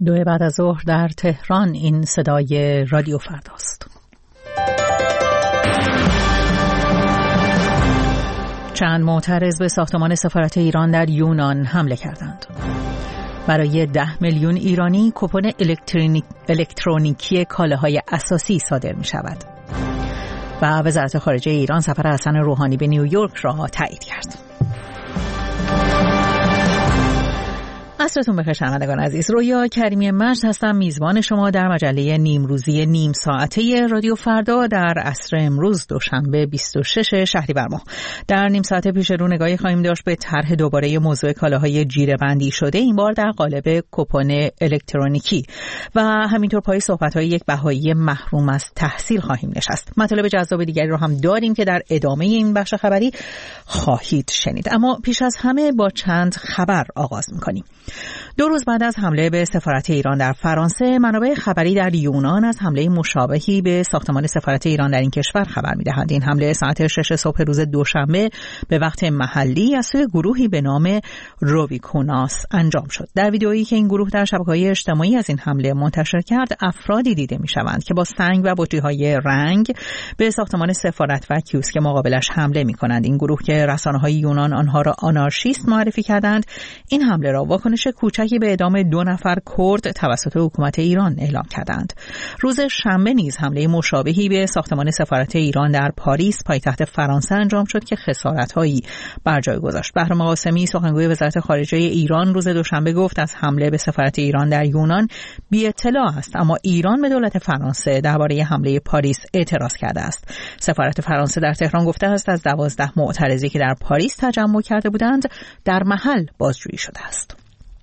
2 بعد از ظهر در تهران. این صدای رادیو فرداست. چند معترض به ساختمان سفارت ایران در یونان حمله کردند. برای 10 میلیون ایرانی کوپن الکترونیکی کالاهای اساسی صادر می شود. و وزارت خارجه ایران سفر حسن روحانی به نیویورک را تایید کرد. عصرتون بخیر شنوندگان عزیز. رویا کریمی مجد هستم، میزبان شما در مجله نیمروزی نیم ساعته رادیو فردا در عصر امروز دوشنبه 26 شهریور ماه. در نیم ساعت پیش رو نگاهی خواهیم داشت به طرح دوباره موضوع کالاهای جیره‌بندی شده، این بار در قالب کوپن الکترونیکی و همینطور پای صحبت‌های یک بهایی محروم از تحصیل خواهیم نشست. مطالب جذاب دیگری رو هم داریم که در ادامه این بخش خبری خواهید شنید. اما پیش از همه با چند خبر آغاز می‌کنیم. 2 روز بعد از حمله به سفارت ایران در فرانسه، منابع خبری در یونان از حمله مشابهی به ساختمان سفارت ایران در این کشور خبر می‌دهند. این حمله ساعت 6 صبح روز دوشنبه به وقت محلی از سوی گروهی به نام رویکوناس انجام شد. در ویدئویی که این گروه در شبکه‌های اجتماعی از این حمله منتشر کرد، افرادی دیده می‌شوند که با سنگ و بطری‌های رنگ به ساختمان سفارت و کیوسک مقابلش حمله می‌کنند. این گروه که رسانه‌های یونان آنها را آنارشیست معرفی کردند، این حمله را واکنش کوچکی به اعدام 2 نفر کرد توسط حکومت ایران اعلام کردند. روز شنبه نیز حمله مشابهی به ساختمان سفارت ایران در پاریس پایتخت فرانسه انجام شد که خسارت‌هایی بر جای گذاشت. بهرام قاسمی سخنگوی وزارت خارجه ایران روز دوشنبه گفت از حمله به سفارت ایران در یونان بی اطلاع است، اما ایران به دولت فرانسه درباره حمله پاریس اعتراض کرده است. سفارت فرانسه در تهران گفته است از 12 معترضی که در پاریس تجمع کرده بودند در محل بازجویی شده است.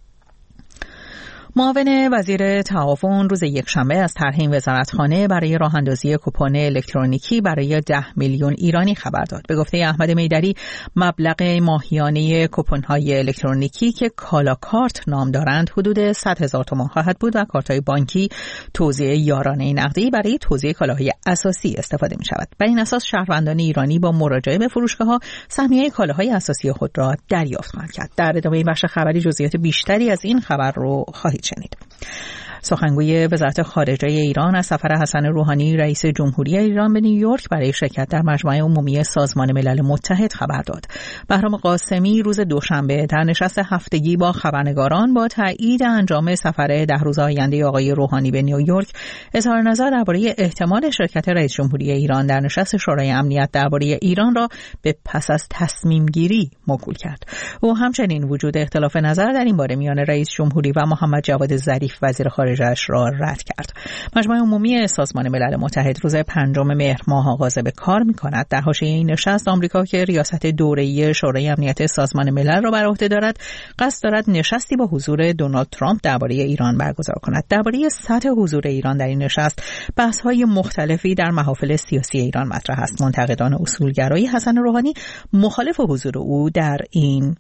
معاون وزیر تعاون روز یکشنبه از طرح این وزارتخانه برای راه‌اندازی کوپن الکترونیکی برای 10 میلیون ایرانی خبر داد. به گفته احمد میدری، مبلغ ماهیانه کوپن‌های الکترونیکی که کالا کارت نام دارند حدود 100,000 تومان خواهد بود و کارت‌های بانکی توزیع یارانه نقدی برای توزیع کالاهای اساسی استفاده می‌شود. بر این اساس شهروندان ایرانی با مراجعه به فروشگاه‌ها سهمیه کالاهای اساسی خود را دریافت خواهند کرد. در ادامه این بخش خبری جزئیات بیشتری از این خبر رو خواهید شنید. سخنگوی وزارت خارجه ایران از سفر حسن روحانی رئیس جمهوری ایران به نیویورک برای شرکت در مجمع عمومی سازمان ملل متحد خبر داد. بهرام قاسمی روز دوشنبه در نشست هفتگی با خبرنگاران با تایید انجام سفر 10 روز آینده آقای روحانی به نیویورک اظهار نظر درباره احتمال شرکت رئیس جمهوری ایران در نشست شورای امنیت درباره ایران را به پس از تصمیم گیری موکول کرد. او همچنین وجود اختلاف نظر در این باره میان رئیس جمهوری و محمد جواد ظریف وزیر خارجه را رد کرد. مجمع عمومی سازمان ملل متحد روز 5 مهر ماه آغاز به کار می‌کند. در حاشیه این نشست آمریکا که ریاست دوره‌ای شورای امنیت سازمان ملل را بر عهده دارد، قصد دارد نشستی با حضور دونالد ترامپ درباره ایران برگزار کند. درباره سطح حضور ایران در این نشست بحث‌های مختلفی در محافل سیاسی ایران مطرح است. منتقدان اصولگرایی حسن روحانی مخالف حضور او در این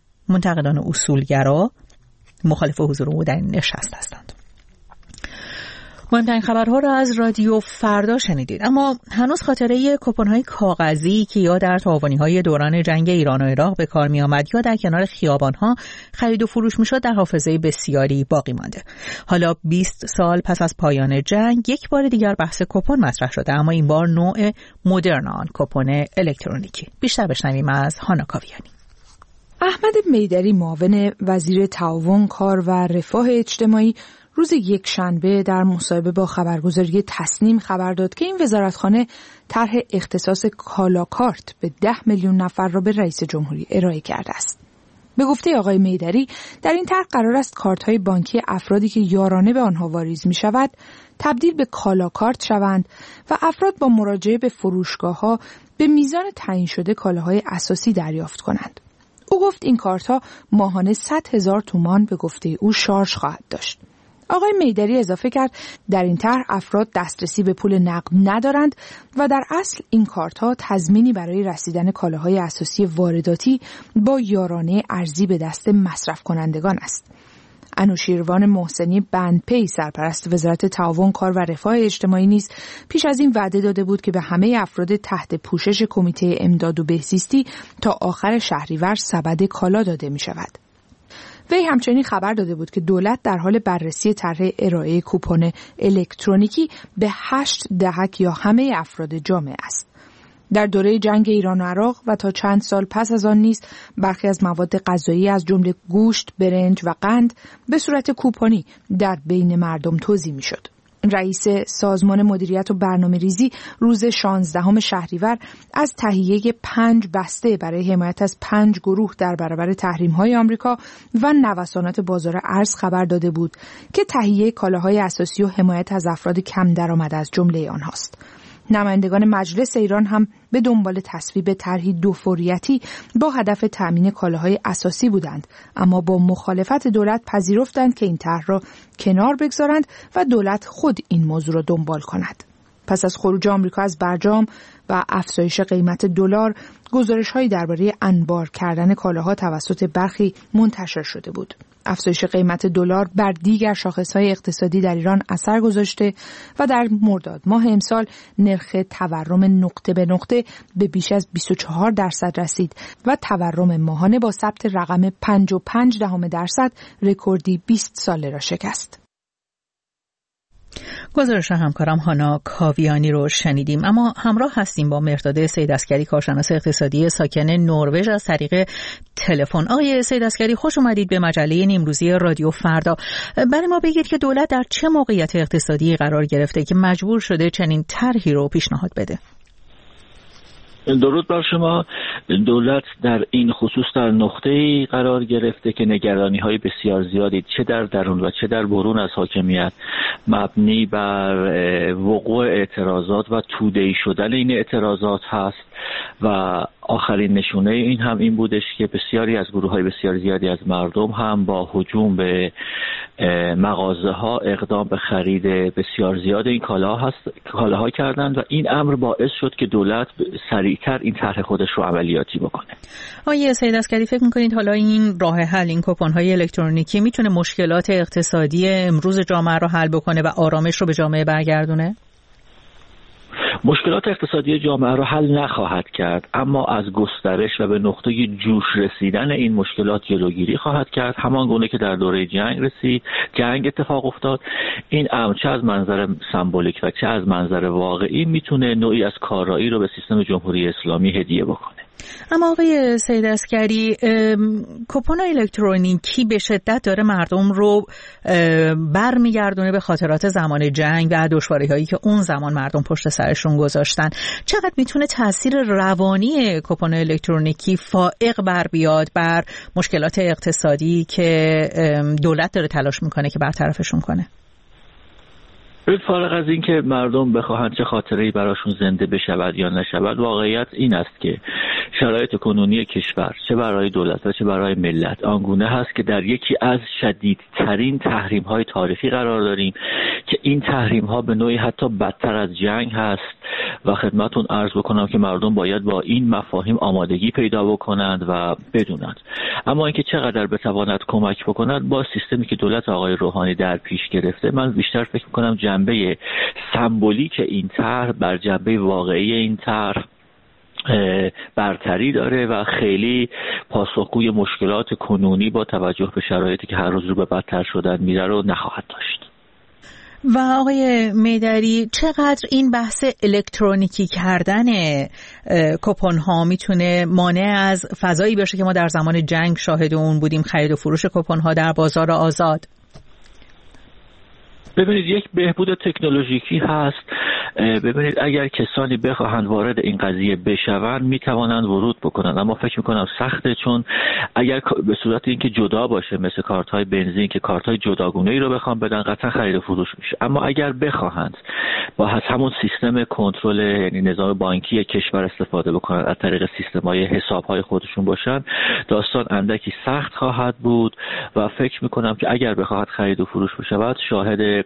نشست هستند. مهمترین خبرها را از رادیو فردا شنیدید. اما هنوز خاطره کوپن‌های کاغذی که یا در تعاونی‌های دوران جنگ ایران و عراق به کار می‌آمد یا در کنار خیابان‌ها خرید و فروش می‌شد در حافظه بسیاری باقی مانده. حالا 20 سال پس از پایان جنگ یک بار دیگر بحث کوپن مطرح شده، اما این بار نوع مدرن آن، کوپن الکترونیکی. بیشتر بشنویم از هانا کاویانی. احمد میدری معاون وزیر تعاون، کار و رفاه اجتماعی روز یکشنبه در مصاحبه با خبرگزاری تصنیم خبر داد که این وزارتخانه طرح اختصاص کالا کارت به 10 میلیون نفر را به رئیس جمهوری ارائه کرده است. به گفته آقای میدری، در این طرح قرار است کارت‌های بانکی افرادی که یارانه به آنها واریز می‌شود تبدیل به کالا کارت شوند و افراد با مراجعه به فروشگاه‌ها به میزان تعیین شده کالاهای اساسی دریافت کنند. او گفت این کارت‌ها ماهانه 100,000 تومان به گفته او شارژ خواهد داشت. آقای میدری اضافه کرد در این طرح افراد دسترسی به پول نقد ندارند و در اصل این کارت‌ها تضمینی برای رسیدن کالاهای اساسی وارداتی با یارانه ارزی به دست مصرف کنندگان است. انوشیروان محسنی بندپی سرپرست وزارت تعاون، کار و رفاه اجتماعی نیز پیش از این وعده داده بود که به همه افراد تحت پوشش کمیته امداد و بهزیستی تا آخر شهریور سبد کالا داده می شود. وی همچنین خبر داده بود که دولت در حال بررسی طرح ارائه کوپن الکترونیکی به 8 دهک یا همه افراد جامعه است. در دوره جنگ ایران و عراق و تا چند سال پس از آن نیز برخی از مواد غذایی از جمله گوشت، برنج و قند به صورت کوپنی در بین مردم توزیع می‌شد. رئیس سازمان مدیریت و برنامه‌ریزی روز 16 شهریور از تهیه 5 بسته برای حمایت از 5 گروه در برابر تحریم‌های آمریکا و نوسانات بازار ارز خبر داده بود که تهیه کالاهای اساسی و حمایت از افراد کم درآمد از جمله آنهاست. نمایندگان مجلس ایران هم به دنبال تصویب طرحی دوفوریتی با هدف تأمین کالاهای اساسی بودند، اما با مخالفت دولت پذیرفتند که این طرح را کنار بگذارند و دولت خود این موضوع را دنبال کند. پس از خروج آمریکا از برجام و افزایش قیمت دلار، گزارش‌هایی درباره انبار کردن کالاها توسط برخی منتشر شده بود. افزایش قیمت دلار بر دیگر شاخص‌های اقتصادی در ایران اثر گذاشته و در مرداد ماه امسال نرخ تورم نقطه به نقطه به بیش از 24% رسید و تورم ماهانه با ثبت رقم 5.5% رکوردی 20 ساله را شکست. گزارش همکارم هانا کاویانی رو شنیدیم. اما همراه هستیم با مهرداد سیدعسگری، کارشناس اقتصادی ساکن نروژ، از طریق تلفن. آقای سیدعسگری، خوش اومدید به مجله نیمروزی رادیو فردا. برای ما بگید که دولت در چه موقعیت اقتصادی قرار گرفته که مجبور شده چنین طرحی رو پیشنهاد بده؟ درود بر شما. دولت در این خصوص در نقطه‌ای قرار گرفته که نگرانی‌های بسیار زیادی چه در درون و چه در برون از حاکمیت مبنی بر وقوع اعتراضات و توده‌ای شدن این اعتراضات هست و آخرین نشونه این هم این بودش که بسیاری از گروه‌های بسیار زیادی از مردم هم با هجوم به مغازه‌ها اقدام به خرید بسیار زیاد این کالاها کردند و این امر باعث شد که دولت سریعتر این طرح خودش رو عملیاتی بکنه. آقای سیدعسگری، فکر می‌کنید حالا این راه حل، این کوپن‌های الکترونیکی میتونه مشکلات اقتصادی امروز جامعه رو حل بکنه و آرامش رو به جامعه برگردونه؟ مشکلات اقتصادی جامعه را حل نخواهد کرد، اما از گسترش و به نقطه جوش رسیدن این مشکلات جلوگیری خواهد کرد، همان گونه که در دوره جنگ اتفاق افتاد. این امر چه از منظر سمبولیک و چه از منظر واقعی میتونه نوعی از کارایی رو به سیستم جمهوری اسلامی هدیه بکنه. اما آقای سیدعسگری، کوپن الکترونیکی به شدت داره مردم رو برمیگردونه به خاطرات زمان جنگ و دشواری‌هایی که اون زمان مردم پشت سرشون گذاشتن. چقدر میتونه تاثیر روانی کوپن الکترونیکی فائق بر بیاد بر مشکلات اقتصادی که دولت داره تلاش میکنه که برطرفشون کنه؟ فارغ از این که مردم بخواهند چه خاطره‌ای براشون زنده بشود یا نشود، واقعیت این است که شرایط کنونی کشور چه برای دولت و چه برای ملت آنگونه هست که در یکی از شدیدترین تحریم‌های تاریخی قرار داریم که این تحریم‌ها به نوعی حتی بدتر از جنگ هست و خدمتون عرض بکنم که مردم باید با این مفاهیم آمادگی پیدا بکنند و بدونند. اما اینکه چقدر بتواند کمک بکند با سیستمی که دولت آقای روحانی در پیش گرفته، من بیشتر فکر می‌کنم جنبه سمبولیک این طرح بر جنبه واقعی این طرح برتری داره و خیلی پاسخگوی مشکلات کنونی با توجه به شرایطی که هر روز رو به بدتر شدن میره رو نخواهد داشت. و آقای میدری، چقدر این بحث الکترونیکی کردن کوپن ها میتونه مانع از فضایی باشه که ما در زمان جنگ شاهد اون بودیم، خرید و فروش کوپن ها در بازار آزاد؟ ببینید، یک بهبود تکنولوژیکی هست. ببینید، اگر کسانی بخواهند وارد این قضیه بشوند میتوانند ورود بکنند، اما فکر میکنم سخته، چون اگر به صورت اینکه جدا باشه مثل کارت های بنزین که کارت های جداگونه ای رو بخوام بدن، قطعا خرید و فروش میشه. اما اگر بخواهند با همون سیستم کنترل، یعنی نظام بانکی کشور استفاده بکنند، از طریق سیستم های حساب های خودشون باشن، داستان اندکی سخت خواهد بود و فکر میکنم که اگر بخواهد خرید و فروش بشود، شاهد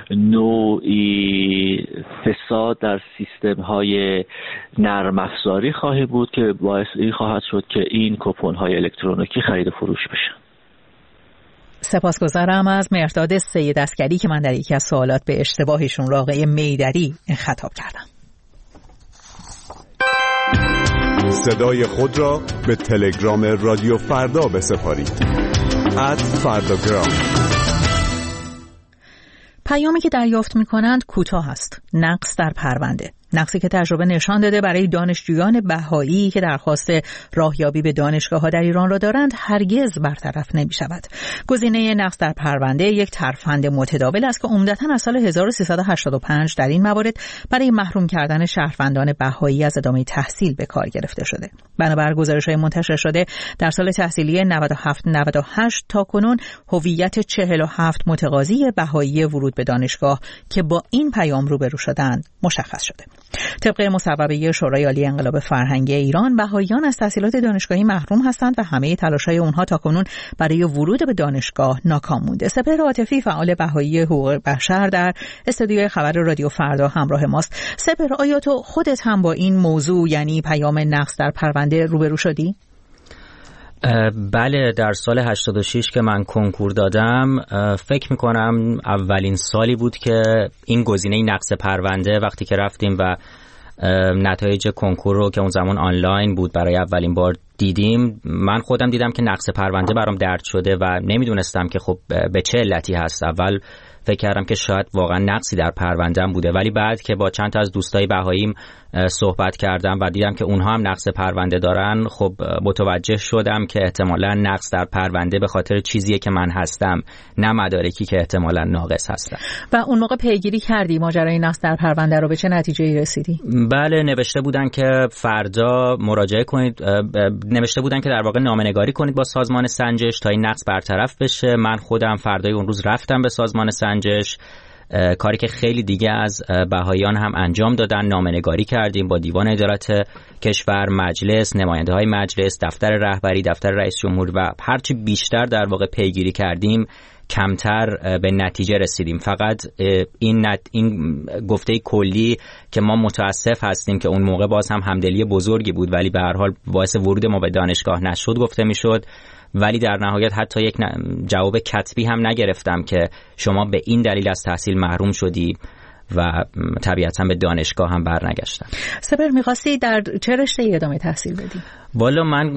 نوعی فساد در سیستم های نرم افزاری خواهی بود که باعث این خواهد شد که این کوپن های الکترونیکی خرید و فروش بشن. سپاسگزارم از مهرداد سیدعسگری که من در یکی از سوالات به اشتباهشون را آقای میدری خطاب کردم. صدای خود را به تلگرام رادیو فردا بسپارید. @فرداگرام. پیامی که دریافت می‌کنند کوتاه است. نقص در پرونده. نقصی که تجربه نشان داده برای دانشجویان بهایی که درخواست راهیابی به دانشگاه‌ها در ایران را دارند هرگز برطرف نمی‌شود. گزینه نقص در پرونده یک ترفند متداول است که عمدتاً از سال 1385 در این موارد برای محروم کردن شهروندان بهایی از ادامه تحصیل به کار گرفته شده. بنابر گزارش‌های منتشر شده در سال تحصیلی 97-98 تاکنون هویت 47 متقاضی بهایی ورود به دانشگاه که با این پیام روبرو شدند مشخص شده. طبق مصوبه شورای عالی انقلاب فرهنگی ایران بهائیان از تحصیلات دانشگاهی محروم هستند و همه تلاش‌های اونها تاکنون برای ورود به دانشگاه ناکام مونده. سپهر عاطفی فعال بهایی حقوق بشر در استودیوی خبر رادیو فردا همراه ماست. سپهر، آیا تو خودت هم با این موضوع یعنی پیام نقص در پرونده روبرو شدی؟ بله، در سال 86 که من کنکور دادم فکر میکنم اولین سالی بود که این گزینه نقص پرونده وقتی که رفتیم و نتایج کنکور رو که اون زمان آنلاین بود برای اولین بار دیدیم، من خودم دیدم که نقص پرونده برام درد شده و نمیدونستم که خب به چه علتی هست. اول فکر کردم که شاید واقعا نقصی در پرونده‌ام بوده، ولی بعد که با چند تا از دوستای بهاییم صحبت کردم و دیدم که اونها هم نقص پرونده دارن، خب متوجه شدم که احتمالاً نقص در پرونده به خاطر چیزیه که من هستم، نه مدارکی که احتمالاً ناقص هستن. و اون موقع پیگیری کردی ماجرای نقص در پرونده رو، به چه نتیجه‌ای رسیدی؟ بله، نوشته بودن که فردا مراجعه کنید، نوشته بودن که در واقع نامه‌نگاری کنید با سازمان سنجش تا این نقص برطرف بشه. من خودم فردای اون روز رفتم به سازمان سنجش، کاری که خیلی دیگه از بهاییان هم انجام دادن. نامه‌نگاری کردیم با دیوان عدالت کشور، مجلس، نماینده‌های مجلس، دفتر رهبری، دفتر رئیس جمهور و هرچی بیشتر در واقع پیگیری کردیم کمتر به نتیجه رسیدیم. فقط این گفته کلی که ما متاسف هستیم که اون موقع باز هم همدلی بزرگی بود ولی به هر حال باعث ورود ما به دانشگاه نشد گفته میشد، ولی در نهایت حتی یک جواب کتبی هم نگرفتم که شما به این دلیل از تحصیل محروم شدی و طبیعتاً به دانشگاه هم برنگشتم. سپهر، می‌خواستی در چه رشته‌ای ادامه تحصیل بدی؟ والا من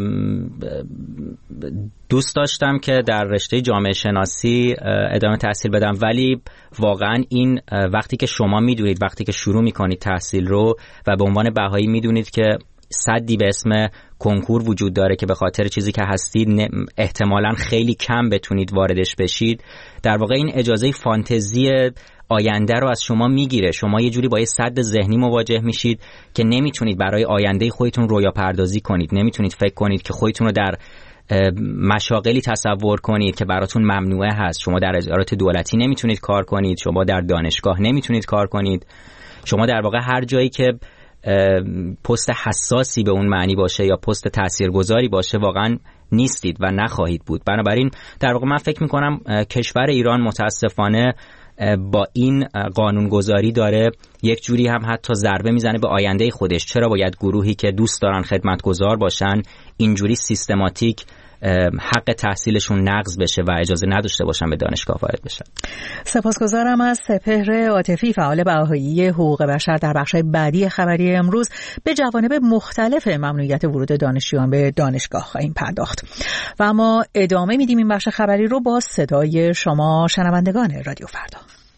دوست داشتم که در رشته جامعه شناسی ادامه تحصیل بدم، ولی واقعاً این وقتی که شما میدونید، وقتی که شروع میکنید تحصیل رو و به عنوان بهایی میدونید که صدی به اسم کنکور وجود داره که به خاطر چیزی که هستید احتمالاً خیلی کم بتونید واردش بشید، در واقع این اجازه فانتزی آینده رو از شما میگیره. شما یه جوری با یه سد ذهنی مواجه میشید که نمیتونید برای آینده خودتون رویا پردازی کنید، نمیتونید فکر کنید که خودتون رو در مشاغلی تصور کنید که براتون ممنوعه هست. شما در ادارات دولتی نمیتونید کار کنید، شما در دانشگاه نمیتونید کار کنید، شما در واقع هر جایی که پست حساسی به اون معنی باشه یا پست تاثیرگذاری باشه واقعا نیستید و نخواهید بود. بنابراین در واقع من فکر میکنم کشور ایران متاسفانه با این قانونگذاری داره یک جوری هم حتی ضربه میزنه به آینده خودش. چرا باید گروهی که دوست دارن خدمتگزار باشن اینجوری سیستماتیک حق تحصیلشون نقض بشه و اجازه نداشته باشن به دانشگاه وارد بشن؟ سپاسگزارم از سپهر عاطفی فعال بهایی حقوق بشر. در بخش‌های بعدی خبری امروز به جوانب مختلف ممنوعیت ورود دانشجویان به دانشگاه خواهیم پرداخت و اما ادامه میدیم این بخش خبری رو با صدای شما شنوندگان رادیو فردا.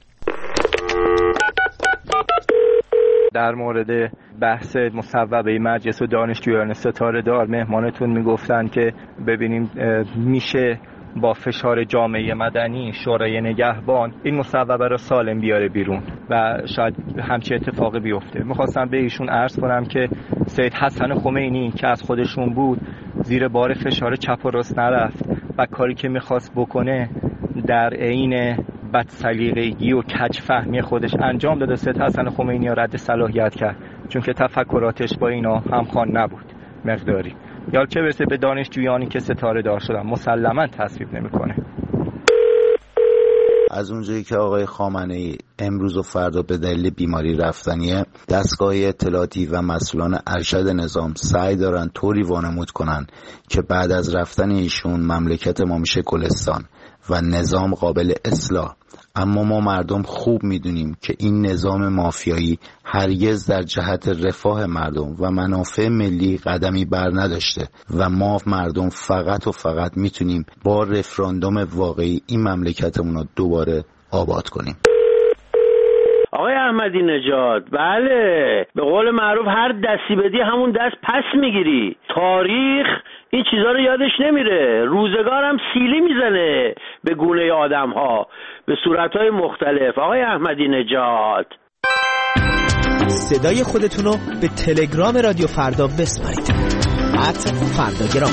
در مورد بحث مصوبه مجلس و دانشجویان ستاره دار مهمانتون میگفتن که ببینیم میشه با فشار جامعه مدنی شورای نگهبان این مصوبه رو سالم بیاره بیرون و شاید همچین اتفاقی بیفته. میخواستم به ایشون عرض کنم که سید حسن خمینی که از خودشون بود زیر بار فشار چپ و راست نرفت و کاری که میخواست بکنه در عین بدسلیقگی و کج فهمی خودش انجام داده. سید حسن خمینی را رد صلاحیت کرد چون که تفکراتش با اینا همخوان نبود مقداری. یا چه برسه به دانشجویانی که ستاره دار شدن مسلماً تصویب نمیکنه. از اونجایی که آقای خامنه‌ای امروز و فردا به دلیل بیماری رفتنیه، دستگاه اطلاعاتی و مسئولان ارشد نظام سعی دارن طوری وانمود کنن که بعد از رفتن ایشون مملکت ما میشه گلستان و نظام قابل اصلاح. اما ما مردم خوب میدونیم که این نظام مافیایی هرگز در جهت رفاه مردم و منافع ملی قدمی بر نداشته و ما مردم فقط و فقط میتونیم با رفراندوم واقعی این مملکتمون رو دوباره آباد کنیم. آقای احمدی نژاد، بله، به قول معروف هر دستی بدی همون دست پس میگیری. تاریخ این چیزا رو یادش نمیره. روزگارم سیلی میزنه به گونه آدم ها به صورتهای مختلف. آقای احمدی نژاد، صدای خودتون رو به تلگرام رادیو فردا بسپارید. @فرداگرام.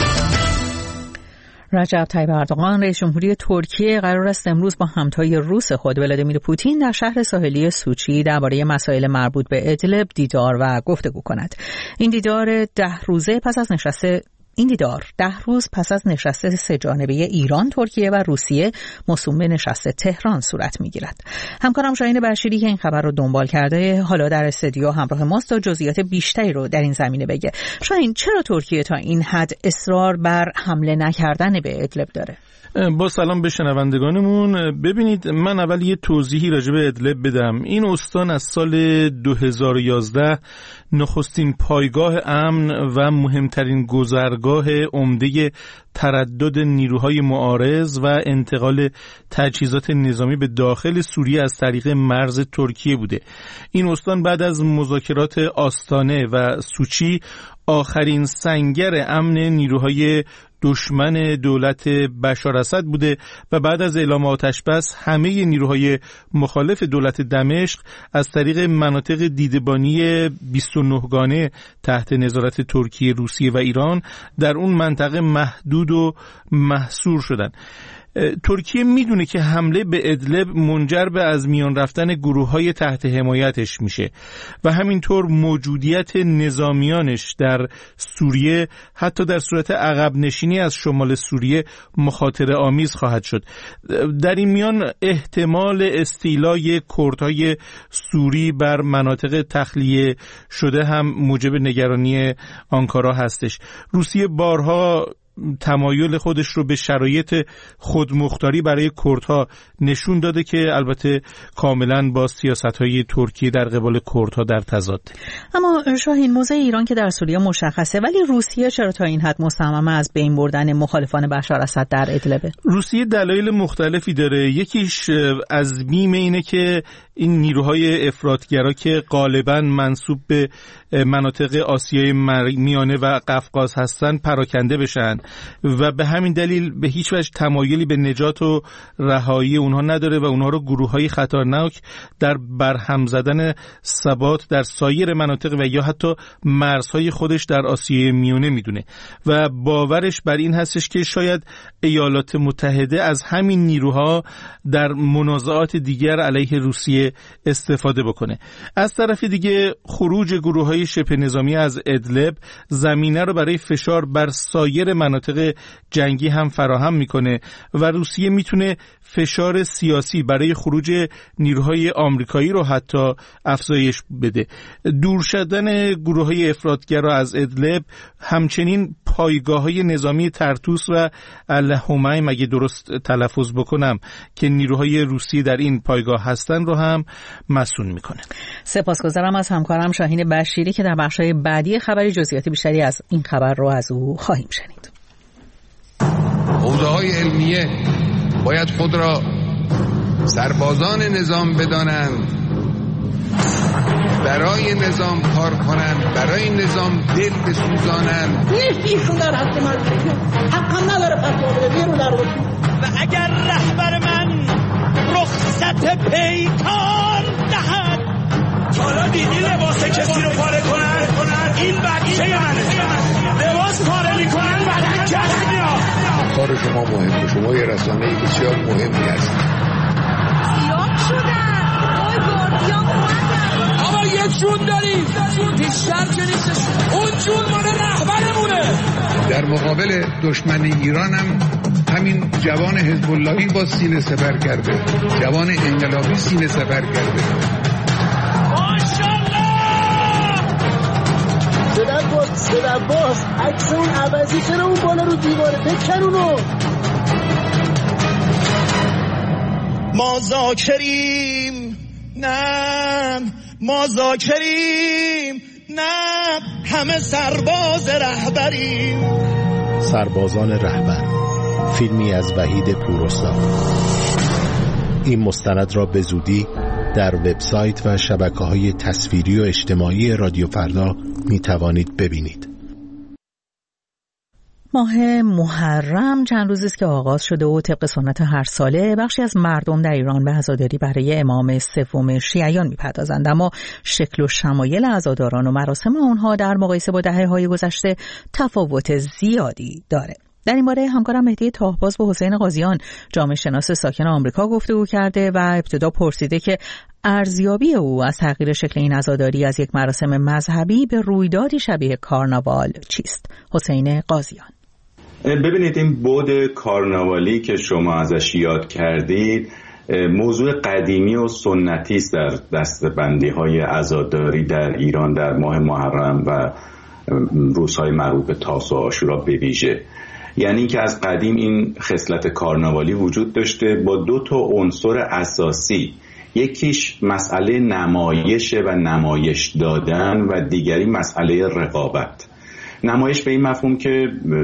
رجب طیب اردوغان رئیس جمهوری ترکیه قرار است امروز با همتای روس خود ولادیمیر پوتین در شهر ساحلی سوچی درباره مسائل مربوط به ادلب دیدار و گفتگو کند. این دیدار 10 روز پس از نشست 3 جانبه ایران، ترکیه و روسیه موسوم به نشست تهران صورت می‌گیرد. همکارم شاهین بشیری که این خبر رو دنبال کرده حالا در استودیو همراه ماست تا جزئیات بیشتری رو در این زمینه بگه. شاهین، چرا ترکیه تا این حد اصرار بر حمله نکردن به ادلب داره؟ با سلام به شنوندگانمون. ببینید، من اول یه توضیحی راجع به ادلب بدم. این استان از سال 2011 نخستین پایگاه امن و مهمترین گذرگاه عمده تردد نیروهای معارض و انتقال تجهیزات نظامی به داخل سوریه از طریق مرز ترکیه بوده. این استان بعد از مذاکرات آستانه و سوچی آخرین سنگر امن نیروهای دشمن دولت بشار اسد بوده و بعد از اعلام آتش بس همه نیروهای مخالف دولت دمشق از طریق مناطق دیدبانی 29 گانه تحت نظارت ترکیه، روسیه و ایران در اون منطقه محدود و محصور شدن. ترکیه میدونه که حمله به ادلب منجر به از میان رفتن گروه‌های تحت حمایتش میشه و همینطور موجودیت نظامیانش در سوریه حتی در صورت عقب نشینی از شمال سوریه مخاطره آمیز خواهد شد. در این میان احتمال استیلای کردهای سوری بر مناطق تخلیه شده هم موجب نگرانی آنکارا هستش. روسیه بارها تمایل خودش رو به شرایط خودمختاری برای کردها نشون داده که البته کاملا با سیاست‌های ترکیه در قبال کردها در تضاد. اما شاهین، موضع ایران که در سوریه مشخصه، ولی روسیه چرا تا این حد مصممه از بین بردن مخالفان بشار اسد در ادلب؟ روسیه دلایل مختلفی داره. یکیش از بیم اینه که این نیروهای افراطگرا که غالباً منسوب به مناطق آسیای میانه و قفقاز هستن پراکنده بشن و به همین دلیل به هیچ وجه تمایلی به نجات و رهایی اونها نداره و اونها رو گروه‌های خطرناک در برهم زدن ثبات در سایر مناطق و یا حتی مرزهای خودش در آسیای میانه میدونه و باورش بر این هستش که شاید ایالات متحده از همین نیروها در منازعات دیگر علیه روسیه استفاده بکنه. از طرف دیگه خروج گروه‌های شبه نظامی از ادلب زمینه رو برای فشار بر سایر مناطق جنگی هم فراهم میکنه و روسیه میتونه فشار سیاسی برای خروج نیروهای آمریکایی رو حتی افزایش بده. دور شدن گروه‌های افراطگرا از ادلب همچنین پایگاه‌های نظامی ترتوس و الهومیم، اگه درست تلفظ بکنم، که نیروهای روسی در این پایگاه هستن رو هم مسئول میکنه. سپاسگزارم از همکارم شاهین بشیری که در بخش‌های بعدی خبری جزئیات بیشتری از این خبر رو از او خواهیم شنید. حوزه‌های علمیه باید خود را سربازان نظام بدانند، برای نظام کار کنند، برای نظام دل بسوزانند. ایشون در حق من حقا نداره فتوا بده، بیرون در رو. و اگر رهبر من رخصت پیکار دهد، حالا دیدی لباس کسی رو پاره کنن؟ این بچه منه، لباس پاره میکنن بدن کسی میاد. کار شما مهمه، شما یه رسانه بسیار مهمی هست. زیاد شدن آی گاردیان اومدن. آقا یه جون داریم، بیشتر که نیستش، اون جون مال رهبرمونه. در مقابل دشمن ایران هم همین جوان حزب اللهی با سینه سپر کرده، جوان انقلابی سینه سپر کرده. سد عباس عکس اون عوضی چرا اون بالا رو دیواره؟ بکن اونو. ما ذاکریم، نه ما ذاکریم، نه همه سرباز رهبریم. سربازان رهبر، فیلمی از وحید پوراستاد. این مستند را به زودی در وبسایت و شبکه‌های تصویری و اجتماعی رادیو فردا می توانید ببینید. ماه محرم چند روزی است که آغاز شده و طبق سنت هر ساله بخشی از مردم در ایران به عزاداری برای امام سوم شیعیان می‌پردازند، اما شکل و شمایل عزاداران و مراسم آنها در مقایسه با دهه‌های گذشته تفاوت زیادی داره. در این باره همکارم مهدی تاهباز با حسین قاضیان، جامعه شناس ساکن آمریکا، گفتگو کرده و ابتدا پرسیده که ارزیابی او از تغییر شکل این عزاداری از یک مراسم مذهبی به رویدادی شبیه کارناوال چیست؟ حسین قاضیان: ببینید، این بعد کارناوالی که شما ازش یاد کردید موضوع قدیمی و سنتی است در دسته‌بندی‌های عزاداری در ایران در ماه محرم و روزهای مربوط به تاسوعا و عاشورا به ویژه. یعنی که از قدیم این خصلت کارناوالی وجود داشته با دو تا عنصر اساسی، یکیش مسئله نمایش و نمایش دادن و دیگری مسئله رقابت. نمایش به این مفهوم که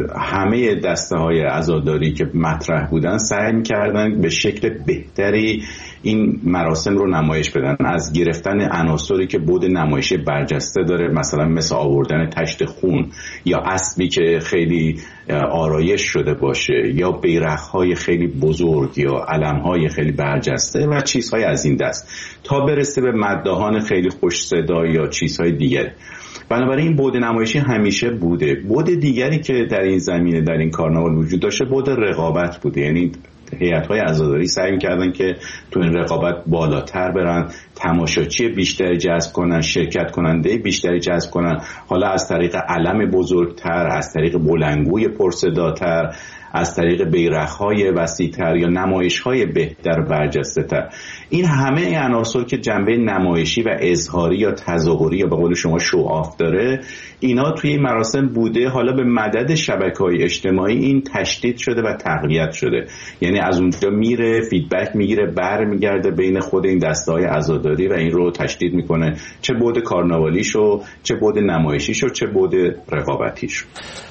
همه دسته های عزاداری که مطرح بودن سعی می‌کردن به شکل بهتری این مراسم رو نمایش بدن، از گرفتن عناصری که بعد نمایشی برجسته داره، مثلا مثل آوردن تشت خون یا اسبی که خیلی آرایش شده باشه یا بیرق‌های خیلی بزرگ یا علم‌های خیلی برجسته و چیزهای از این دست، تا برسه به مداحان خیلی خوش صدا یا چیزهای دیگه. بنابراین این بعد نمایشی همیشه بوده. بعد دیگری که در این زمینه در این کارناوال وجود داشته بعد رقابت بوده. یعنی هیئت‌های عزاداری سعی می‌کردن که تو این رقابت بالاتر برن، تماشاچی بیشتری جذب کنن، شرکت کننده بیشتری جذب کنن، حالا از طریق علم بزرگتر، از طریق بلندگوی پرصداتر، از طریق بیرق‌های وسیع‌تر یا نمایش‌های بهتر برجسته‌تر. این همه عناصر که جنبه نمایشی و اظهاری یا تظاهری یا به قول شما شوآف داره، اینا توی این مراسم بوده. حالا به مدد شبکه‌های اجتماعی این تشدید شده و تقویت شده. یعنی از اونجا میره فیدبک میگیره، برمیگرده بین خود این دسته‌های عزاداری و این رو تشدید میکنه، چه بعد کارناوالیشو، چه بعد نمایشیشو، چه بعد رقابتیشو.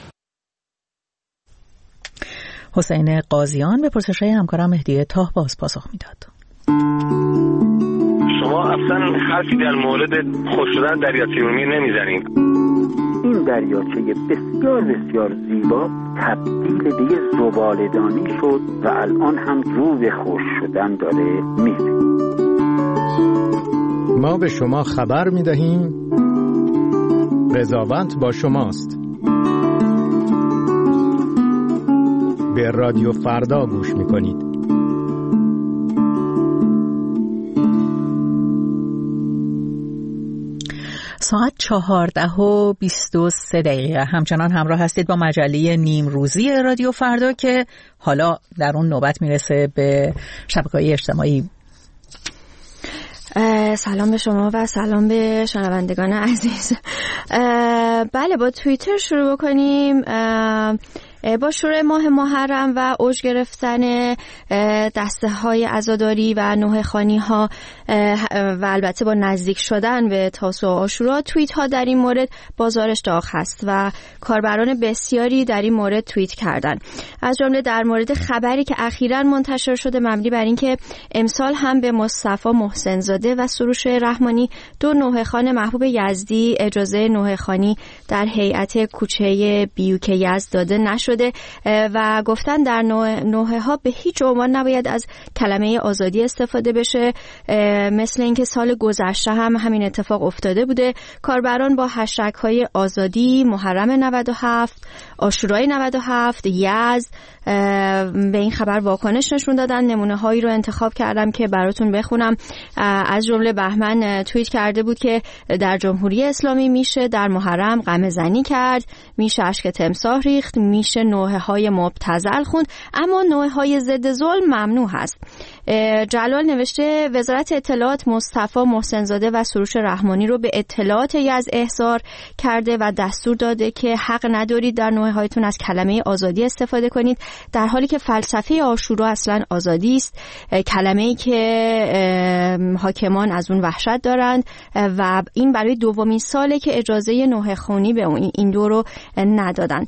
حسین قاضیان به پرسش‌های همکارم مهدی تاهباز پاسخ میداد. شما اصلا حرفی در مورد خوش شدن دریاچه ارومیه نمیزنید. این دریاچه بسیار بسیار زیبا تبدیل به یه زباله‌دانی شد و الان هم رو به خوش شدن داره میره. ما به شما خبر میدهیم قضاوت با شماست. به رادیو فردا گوش میکنید. ساعت 14:23 همچنان همراه هستید با مجله نیمروزی رادیو فردا که حالا در اون نوبت میرسه به شبکه‌های اجتماعی. سلام به شما و سلام به شنوندگان عزیز. بله، با توییتر شروع بکنیم. با شروع ماه محرم و اوج گرفتن دسته های عزاداری و نوحه خوانی ها و البته با نزدیک شدن به تاسوعا و عاشورا، توییت ها در این مورد بازارش داغ هست و کاربران بسیاری در این مورد توییت کردن، از جمله در مورد خبری که اخیراً منتشر شده مبنی بر اینکه امسال هم به مصطفی محسن زاده و سروش رحمانی، دو نوحه خوان محبوب یزدی، اجازه نوحه خوانی در هیئت کوچه بیوک یزد داده نشد و گفتن در نوحه ها به هیچ عنوان نباید از کلمه آزادی استفاده بشه، مثل اینکه سال گذشته هم همین اتفاق افتاده بوده. کاربران با هشتگ های آزادی، محرم 97، عاشورای 97، یزد به این خبر واکنش نشون دادن. نمونه هایی رو انتخاب کردم که براتون بخونم. از جمله بهمن توییت کرده بود که در جمهوری اسلامی میشه در محرم غمه زنی کرد، میشه اشک تمساح ریخت، میشه نوحه های مبتذل خوند، اما نوحه های ضد ظلم ممنوع هست. جلال نوشته وزارت اطلاعات مصطفی محسنزاده و سروش رحمانی رو به اطلاعات از احضار کرده و دستور داده که حق ندارید در نوحه هایتون از کلمه آزادی استفاده کنید، در حالی که فلسفه عاشورا اصلا آزادی است، کلمه‌ای که حاکمان از اون وحشت دارند و این برای دومین ساله که اجازه نوحه خوانی به این دو رو ندادن.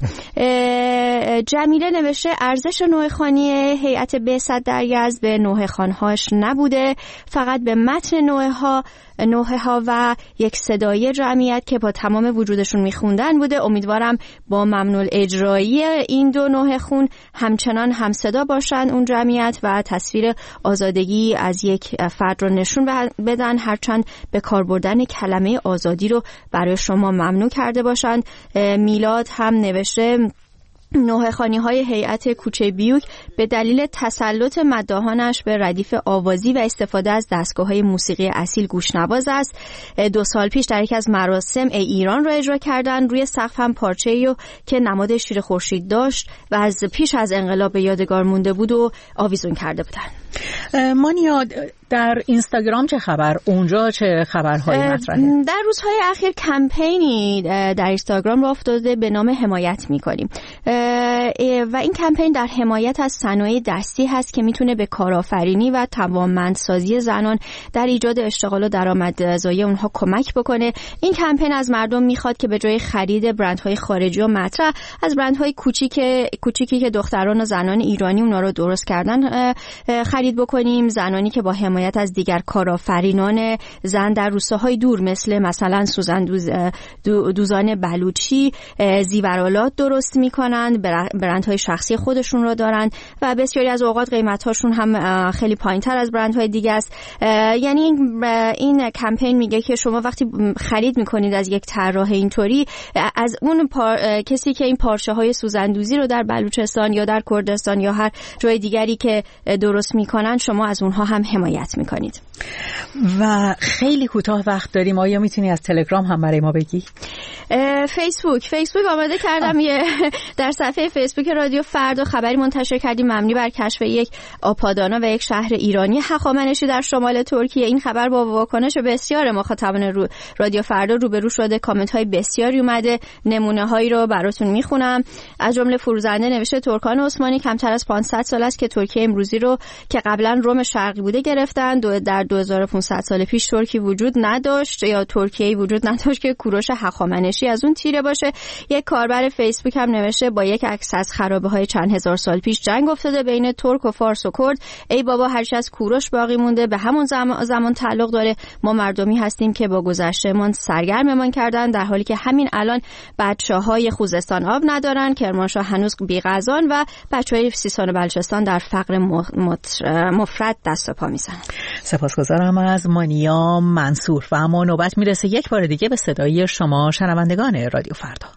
جمیله نوشته ارزش نوحه خوانی هیئت بعثت در یزد به نوحه خوان‌هاش نبوده، فقط به متن نوحه ها و یک صدای جمعیت که با تمام وجودشون میخوندن بوده. امیدوارم با ممنوع اجرایی این دو نوحه خون همچنان هم صدا باشن اون جمعیت و تصویر آزادگی از یک فرد رو نشون بدن، هرچند به کار بردن کلمه آزادی رو برای شما ممنوع کرده باشند. میلاد هم نوشته نوحه خوانی‌های هیئت کوچه بیوک به دلیل تسلط مداحانش به ردیف آوازی و استفاده از دستگاه‌های موسیقی اصیل گوشنواز است. 2 سال پیش در یکی از مراسم ایران را اجرا کردن. روی سقف هم پارچه‌ای که نماد شیر خورشید داشت و از پیش از انقلاب به یادگار مونده بود و آویزون کرده بودن. مانیا در اینستاگرام چه خبر؟ اونجا چه خبرهایی مطرحه؟ در روزهای اخیر کمپینی در اینستاگرام راه افتاده به نام حمایت می‌کنیم و این کمپین در حمایت از صنایع دستی هست که میتونه به کارآفرینی و توانمندسازی زنان در ایجاد اشتغال و درآمدزایی اونها کمک بکنه. این کمپین از مردم میخواد که به جای خرید برندهای خارجی و مطرح از برندهای کوچیکی که دختران و زنان ایرانی اونا رو درست کردن خرید بکنیم. زنانی که با حمایت از دیگر کارآفرینان زن در روستاهای دور مثلا سوزن دوزان بلوچی زیورالات درست میکنن، برندهای شخصی خودشون رو دارن و بسیاری از اوقات قیمتاشون هم خیلی پایینتر از برندهای دیگه است. یعنی این کمپین میگه که شما وقتی خرید میکنید از یک طراح اینطوری، از اون کسی که این پارچه های سوزندوزی رو در بلوچستان یا در کردستان یا هر جای دیگری که درست میکنن شما از اونها هم حمایت میکنید. و خیلی کوتاه وقت داریم، آیا میتونی از تلگرام هم برای ما بگی؟ فیسبوک آماده کردم در صفحه فیسبوک رادیو فردا خبری منتشر کردیم مبنی بر کشف یک آپادانا و یک شهر ایرانی هخامنشی در شمال ترکیه. این خبر با واکنش بسیار مخاطبان رادیو فردا روبرو شده، کامنت های بسیاری اومده، نمونه هایی رو براتون میخونم. از جمله فروزنده نوشته ترکان عثمانی کمتر از 500 سال است که ترکیه امروزی رو که قبلا روم شرقی بوده گرفتن. در 2500 سال پیش ترکی وجود نداشت یا ترکیه‌ای وجود نداشت که کوروش هخامنشی از اون تیره باشه. یک کاربر فیسبوک هم نوشته با یک عکس از خرابه‌های چند هزار سال پیش جنگ افتاده بین ترک و فارس و کرد. ای بابا هرچی از کوروش باقی مونده به همون زمان تعلق داره. ما مردمی هستیم که با گذشتهمان سرگرممان کردن، در حالی که همین الان بچه‌های خوزستان آب ندارن، کرمانشاه هنوز بی‌غذان و بچه‌های سیستان و بلوچستان در فقر مفرط دست و پا میزنن. سپاسگزارم از مانیا منصور و اما نوبت میرسه یک بار دیگه به صدای شما شنوندگان رادیو فردا.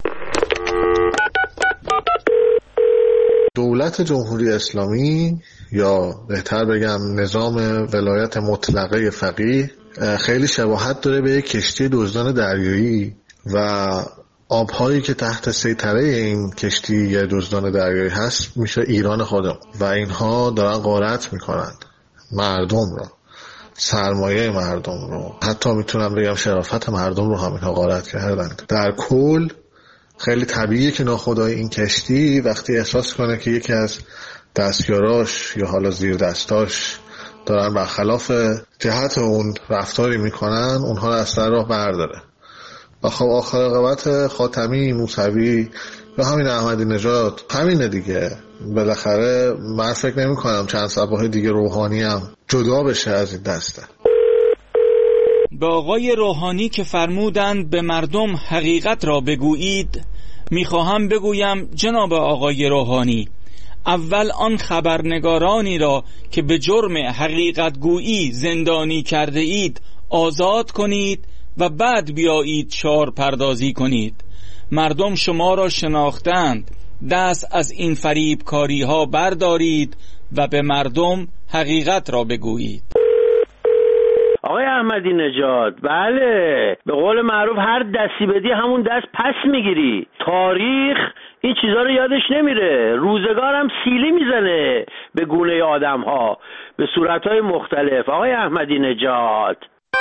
دولت جمهوری اسلامی یا بهتر بگم نظام ولایت مطلقه فقیه خیلی شباهت داره به یک کشتی دزدان دریایی و آبهایی که تحت سیطره این کشتی یا دزدان دریایی هست میشه ایران خودم و اینها دارن غارت میکنن مردم رو، سرمایه مردم رو، حتی میتونم بگم شرافت مردم رو هم اینها غارت کردن. در کل خیلی طبیعیه که ناخدای این کشتی وقتی احساس کنه که یکی از دستیاراش یا حالا زیر دستاش دارن برخلاف جهت اون رفتاری میکنن، اونها رو از سر راه برداره. و خب آخر عاقبت خاتمی، موسوی یا همین احمدی نژاد همینه دیگه. بالاخره من فکر نمی کنم چند صباح دیگه روحانی هم جدا بشه از این دسته. به آقای روحانی که فرمودند به مردم حقیقت را بگویید، میخواهم بگویم جناب آقای روحانی، اول آن خبرنگارانی را که به جرم حقیقت گویی زندانی کرده اید آزاد کنید و بعد بیایید شعار پردازی کنید. مردم شما را شناختند، دست از این فریبکاری ها بردارید و به مردم حقیقت را بگویید. آقای احمدی نژاد، بله، به قول معروف هر دستی بدی همون دست پس میگیری. تاریخ این چیزا رو یادش نمیره. روزگارم سیلی میزنه به گونه آدم ها به صورتهای مختلف. آقای احمدی نژاد،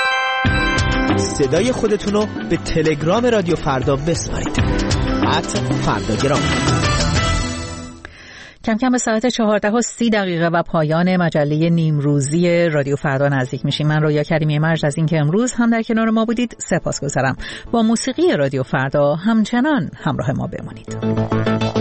صدای خودتونو به تلگرام رادیو فردا بسپارید. @فرداگرام. کم کم به ساعت 14:30 و پایان مجله نیمروزی رادیو فردا نزدیک میشیم. من رویا کریمی مرج از اینکه امروز هم در کنار ما بودید سپاسگزارم. با موسیقی رادیو فردا همچنان همراه ما بمانید.